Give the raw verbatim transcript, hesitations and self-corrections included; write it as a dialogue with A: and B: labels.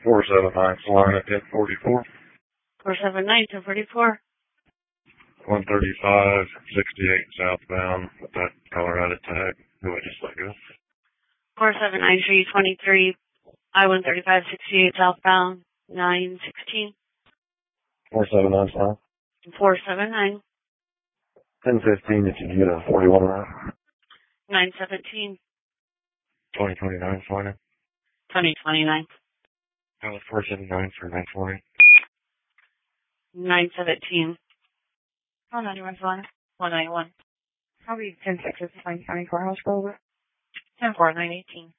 A: four seven nine Salina, ten forty-four.
B: four seven nine, ten forty-four.
A: one thirty-five sixty-eight southbound with that Colorado tag. Who I just let go?
B: four seven nine three twenty-three, I one thirty-five sixty-eight southbound, nine sixteen.
A: four seven nine Salina.
B: four seven nine.
A: ten fifteen if you can get a forty-one route.
B: nine seventeen.
A: twenty twenty-nine Salina.
B: twenty twenty-nine.
A: That was four seven nine for nine forty.
B: nine seventeen. one ninety-one Salina. one ninety-one.
C: Probably ten six is Pine County Courthouse, go over.
B: ten four, nine eighteen.